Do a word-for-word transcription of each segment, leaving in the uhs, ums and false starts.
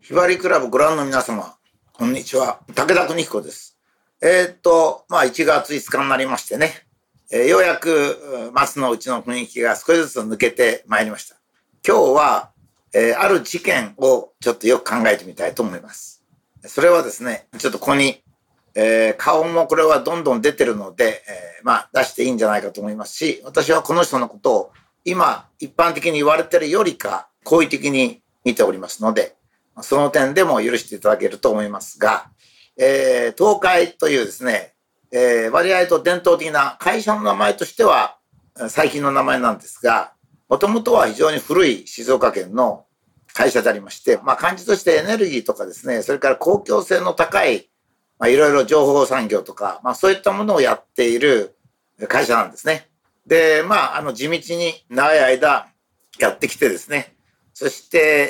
ひばりクラブご覧の皆様、こんにちは。武田邦彦です。えー、っと、まあいちがついつかになりましてね、えー、ようやく松の内の雰囲気が少しずつ抜けてまいりました。今日は、えー、ある事件をちょっとよく考えてみたいと思います。それはですね、ちょっとここに、えー、顔もこれはどんどん出てるので、えー、まあ出していいんじゃないかと思いますし、私はこの人のことを今一般的に言われてるよりか好意的に見ておりますので、その点でも許していただけると思いますが、えー、東海というですね、えー、割合と伝統的な会社の名前としては最近の名前なんですが、もともとは非常に古い静岡県の会社でありまして、まあ感じとしてエネルギーとかですね、それから公共性の高い、まあいろいろ情報産業とか、まあそういったものをやっている会社なんですね。で、まああの地道に長い間やってきてですね、そして、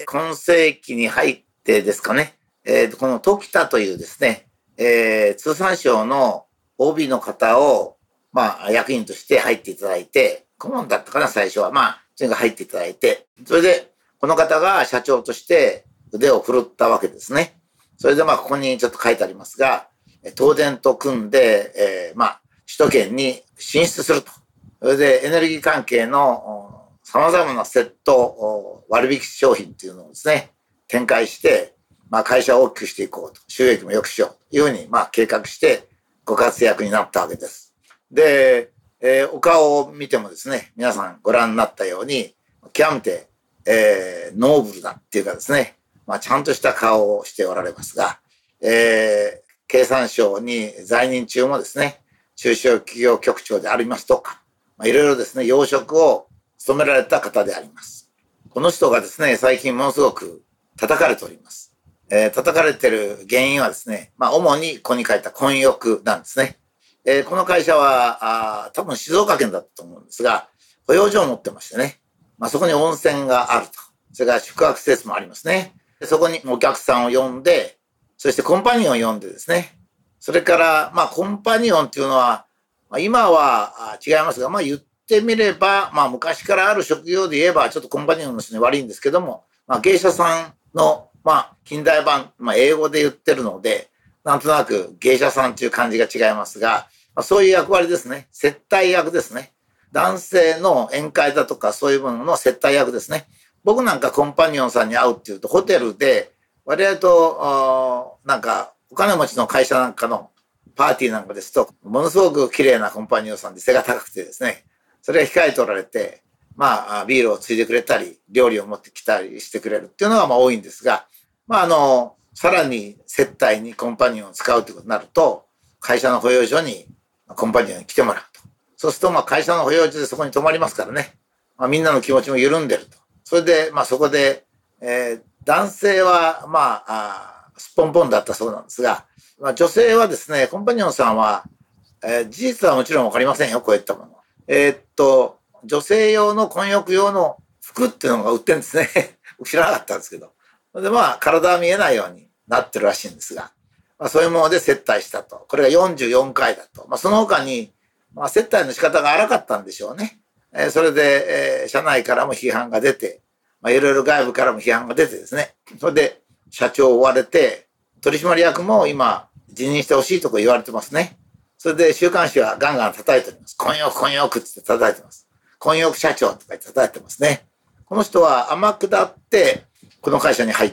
今世紀に入ってですかね、えー、この時田というですね、えー、通産省の オービー の方を、まあ、役員として入っていただいて、顧問だったかな、最初は。まあ、とにかく入っていただいて、それで、この方が社長として腕を振るったわけですね。それで、まあ、ここにちょっと書いてありますが、東電と組んで、えー、まあ、首都圏に進出すると。それで、エネルギー関係の、様々なセット割引商品っていうのをですね、展開して、まあ会社を大きくしていこうと、収益も良くしようというふうに、まあ計画してご活躍になったわけです。で、えー、お顔を見てもですね、皆さんご覧になったように、極めて、えー、ノーブルだっていうかですね、まあちゃんとした顔をしておられますが、えー、経産省に在任中もですね、中小企業局長でありますとか、まあ、いろいろですね、要職を務められた方であります。この人がですね、最近ものすごく叩かれております。えー、叩かれてる原因はですね、まあ主にここに書いた混浴なんですね。えー、この会社はあ多分静岡県だったと思うんですが、保養所を持ってましてね、まあそこに温泉があると。それから宿泊施設もありますね。でそこにお客さんを呼んで、そしてコンパニオンを呼んでですね、それからまあコンパニオンっていうのは、まあ、今は違いますが、まあ言って言ってみれば、まあ昔からある職業で言えば、ちょっとコンパニオンの人に悪いんですけども、まあ芸者さんの、まあ近代版、まあ英語で言ってるので、なんとなく芸者さんっていう感じが違いますが、まあ、そういう役割ですね。接待役ですね。男性の宴会だとかそういうものの接待役ですね。僕なんかコンパニオンさんに会うっていうと、ホテルで、割合と、なんかお金持ちの会社なんかのパーティーなんかですと、ものすごく綺麗なコンパニオンさんで背が高くてですね、それが控えておられて、まあ、ビールをついでくれたり、料理を持ってきたりしてくれるっていうのがまあ多いんですが、まああの、さらに接待にコンパニオンを使うということになると、会社の保養所にコンパニオンに来てもらうと。そうするとまあ会社の保養所でそこに泊まりますからね、まあ、みんなの気持ちも緩んでると。それで、まあそこで、えー、男性はまあ、あすっぽんぽんだったそうなんですが、まあ、女性はですね、コンパニオンさんは、えー、事実はもちろんわかりませんよ、こういったもの。えー、っと、女性用の混浴用の服っていうのが売ってるんですね。知らなかったんですけど。で、まあ、体は見えないようになってるらしいんですが、まあ、そういうもので接待したと。これがよんじゅうよんかいだと。まあ、その他に、まあ、接待の仕方が荒かったんでしょうね。えー、それで、えー、社内からも批判が出て、まあ、いろいろ外部からも批判が出てですね。それで、社長を追われて、取締役も今、辞任してほしいとこ言われてますね。それで週刊誌はガンガン叩いております。混浴混浴って叩いてます。混浴社長とか言って叩いてますね。この人は天下ってこの会社に入って、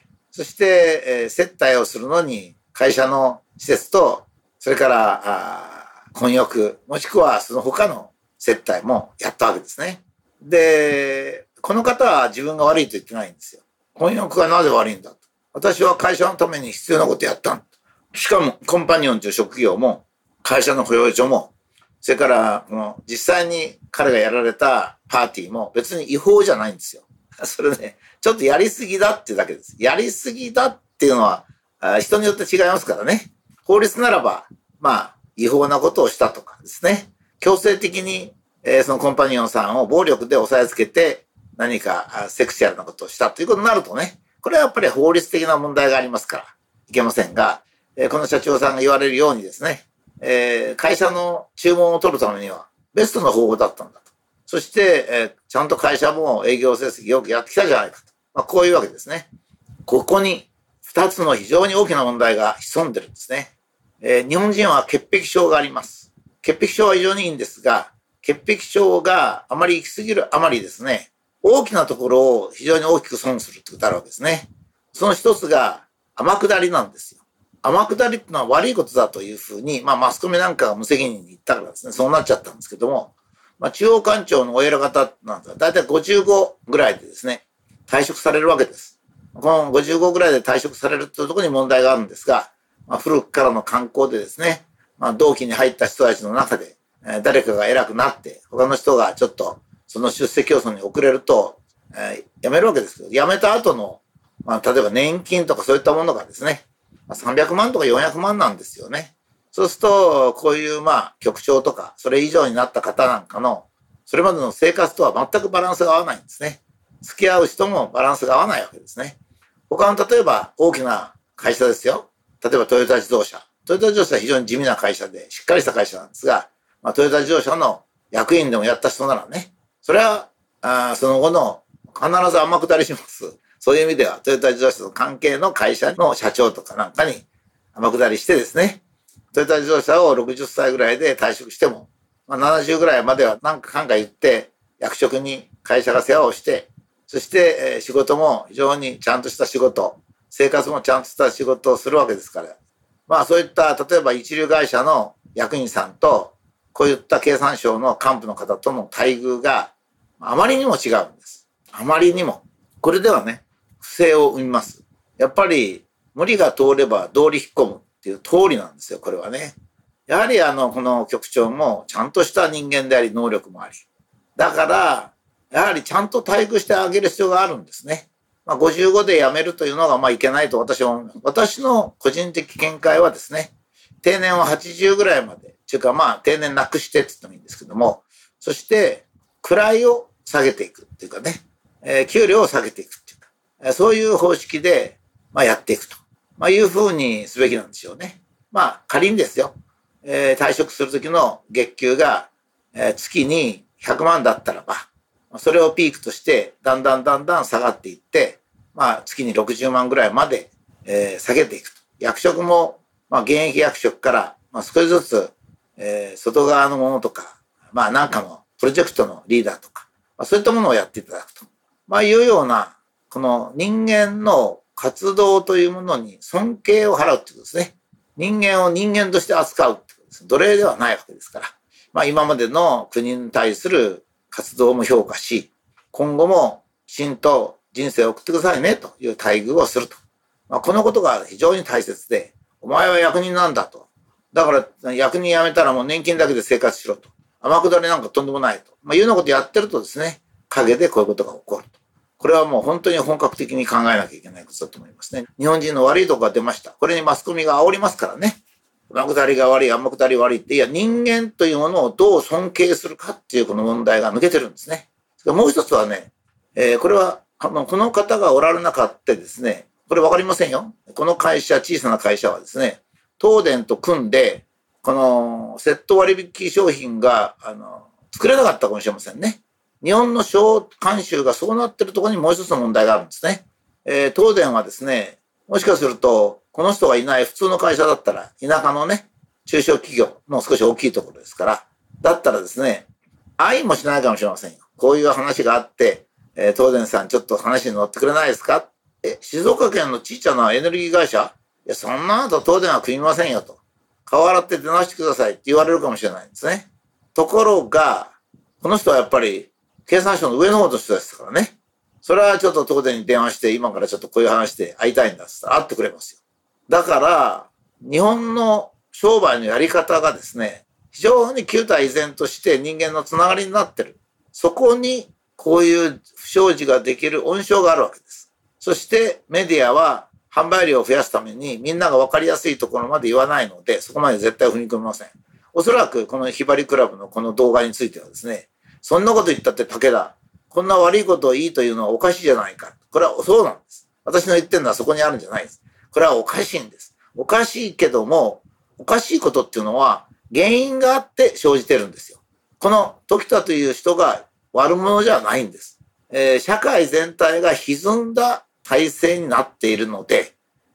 そして、えー、接待をするのに会社の施設と、それからあ混浴、もしくはその他の接待もやったわけですね。で、この方は自分が悪いと言ってないんですよ。混浴がなぜ悪いんだと。私は会社のために必要なことやったんだ。しかもコンパニオンという職業も会社の保養所も、それから実際に彼がやられたパーティーも別に違法じゃないんですよ。それね、ちょっとやりすぎだっていうだけです。やりすぎだっていうのは人によって違いますからね。法律ならば、まあ違法なことをしたとかですね。強制的に、えー、そのコンパニオンさんを暴力で押さえつけて何かセクシャルなことをしたということになるとね、これはやっぱり法律的な問題がありますからいけませんが、えー、この社長さんが言われるようにですね、えー、会社の注文を取るためにはベストな方法だったんだと。そして、えー、ちゃんと会社も営業成績よくやってきたじゃないかと。まあ、こういうわけですね。ここに二つの非常に大きな問題が潜んでるんですね。えー、日本人は潔癖症があります。潔癖症は非常にいいんですが、潔癖症があまり行き過ぎるあまりですね、大きなところを非常に大きく損するってことがあるわけですね。その一つが天下りなんですよ。天下りってのは悪いことだというふうに、まあマスコミなんかが無責任に言ったからですね、そうなっちゃったんですけども、まあ中央官庁のお偉方なんてだいたいごじゅうごぐらいでですね、退職されるわけです。このごじゅうごぐらいで退職されるというところに問題があるんですが、まあ、古くからの慣行でですね、まあ、同期に入った人たちの中で、えー、誰かが偉くなって、他の人がちょっとその出世競争に遅れると、えー、辞めるわけですけど、辞めた後の、まあ、例えば年金とかそういったものがですね、まあ、さんびゃくまんとかよんひゃくまんなんですよね。そうすると、こういうまあ局長とか、それ以上になった方なんかの、それまでの生活とは全くバランスが合わないんですね。付き合う人もバランスが合わないわけですね。他の例えば大きな会社ですよ。例えばトヨタ自動車。トヨタ自動車は非常に地味な会社で、しっかりした会社なんですが、まあ、トヨタ自動車の役員でもやった人ならね、それは、あその後の必ず天下りします。そういう意味ではトヨタ自動車と関係の会社の社長とかなんかに天下りしてですね、トヨタ自動車をろくじゅっさいぐらいで退職しても、まあ、ななじゅうぐらいまでは何かかんか言って役職に会社が世話をして、そして、えー、仕事も非常にちゃんとした仕事、生活もちゃんとした仕事をするわけですから。まあそういった、例えば一流会社の役員さんと、こういった経産省の幹部の方との待遇があまりにも違うんです。あまりにも。これではね、不正を生みます。やっぱり無理が通れば道理引っ込むっていう通りなんですよ、これはね。やはりあの、この局長もちゃんとした人間であり、能力もあり。だから、やはりちゃんと待遇してあげる必要があるんですね。まあ、ごじゅうごで辞めるというのがまあいけないと私は思います。私の個人的見解はですね、定年ははちじゅうぐらいまで、というかまあ定年なくしてって言ってもいいんですけども、そして位を下げていくっていうかね、えー、給料を下げていくっていうか、えー、そういう方式でまあやっていくと、まあ、いうふうにすべきなんでしょうね。まあ仮にですよ、えー、退職するときの月給が、えー、月にひゃくまんだったらば、それをピークとして、だんだんだんだん下がっていって、まあ、月にろくじゅうまんぐらいまで、えー、下げていくと。役職も、まあ、現役役職から、まあ、少しずつ、えー、外側のものとか、まあ、なんかのプロジェクトのリーダーとか、まあ、そういったものをやっていただくと。まあ、いうような、この人間の活動というものに尊敬を払うってことですね。人間を人間として扱うってことです。奴隷ではないわけですから。まあ、今までの国に対する活動も評価し、今後もきちんと人生を送ってくださいねという待遇をすると。まあ、このことが非常に大切で、お前は役人なんだと。だから役人辞めたらもう年金だけで生活しろと。天下りなんかとんでもないと。まあ、いうようなことやってるとですね、陰でこういうことが起こると。これはもう本当に本格的に考えなきゃいけないことだと思いますね。日本人の悪いところが出ました。これにマスコミが煽りますからね。天下りが悪い、天下り悪いって、いや、人間というものをどう尊敬するかっていうこの問題が抜けてるんですね。もう一つはね、えー、これは、この方がおられなかったですね、これわかりませんよ。この会社、小さな会社はですね、東電と組んで、このセット割引商品が、あの、作れなかったかもしれませんね。日本の商慣習がそうなってるところにもう一つの問題があるんですね。えー、東電はですね、もしかすると、この人がいない普通の会社だったら、田舎のね、中小企業の少し大きいところですから、だったらですね、愛もしないかもしれませんよ。こういう話があって、えー、東電さんちょっと話に乗ってくれないですか？え、静岡県のちっちゃなエネルギー会社？いや、そんなのと東電は組みませんよと。顔洗って出直してくださいって言われるかもしれないんですね。ところが、この人はやっぱり経産省の上の方の人ですからね。それはちょっと東電に電話して、今からちょっとこういう話で会いたいんだっつったら会ってくれますよ。だから、日本の商売のやり方がですね、非常に旧態依然として人間のつながりになってる。そこにこういう不祥事ができる温床があるわけです。そしてメディアは販売量を増やすためにみんなが分かりやすいところまで言わないので、そこまで絶対踏み込みません。おそらくこのひばりクラブのこの動画についてはですね、そんなこと言ったって武田、こんな悪いことをいいというのはおかしいじゃないか。これはそうなんです。私の言ってるのはそこにあるんじゃないです。これはおかしいんです。おかしいけども、おかしいことっていうのは原因があって生じてるんですよ。この時田という人が悪者じゃないんです。えー、社会全体が歪んだ体制になっているので、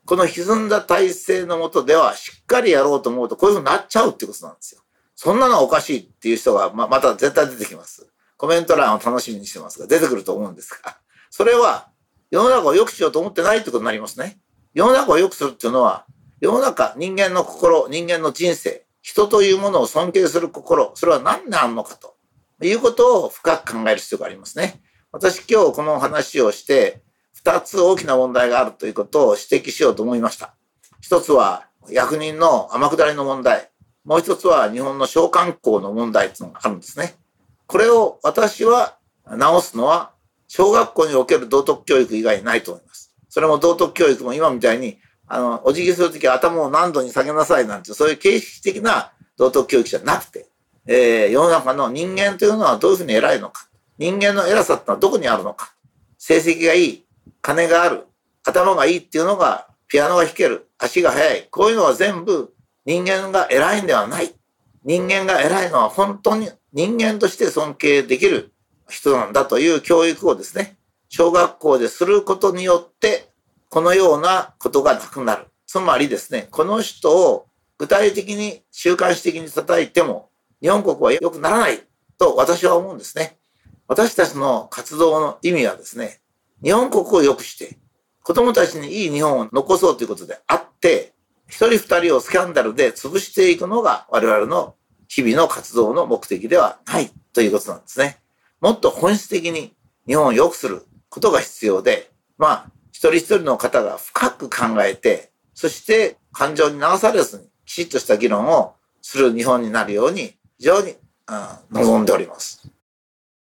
この歪んだ体制の下ではしっかりやろうと思うとこういうふうになっちゃうっていうことなんですよ。そんなのはおかしいっていう人がままた絶対出てきます。コメント欄を楽しみにしてますが出てくると思うんですが、それは世の中を良くしようと思ってないってことになりますね。世の中を良くするっていうのは、世の中、人間の心、人間の人生、人というものを尊敬する心、それは何であるのかということを深く考える必要がありますね。私今日この話をして二つ大きな問題があるということを指摘しようと思いました。一つは役人の天下りの問題、もう一つは日本の商慣行の問題というのがあるんですね。これを私は直すのは小学校における道徳教育以外にないと思います。それも道徳教育も今みたいにあのお辞儀するときは頭を何度に下げなさいなんてそういう形式的な道徳教育じゃなくて、えー、世の中の人間というのはどういうふうに偉いのか、人間の偉さってのはどこにあるのか、成績がいい、金がある、頭がいいっていうのがピアノが弾ける、足が速い、こういうのは全部人間が偉いんではない。人間が偉いのは本当に人間として尊敬できる人なんだという教育をですね、小学校ですることによってこのようなことがなくなる。つまりですね、この人を具体的に週刊誌的に叩いても日本国は良くならないと私は思うんですね。私たちの活動の意味はですね、日本国を良くして子供たちにいい日本を残そうということであって、一人二人をスキャンダルで潰していくのが我々の日々の活動の目的ではないということなんですね。もっと本質的に日本を良くすることが必要で、まあ一人一人の方が深く考えて、そして感情に流されずにきちっとした議論をする日本になるように非常に、うん、望んでおります。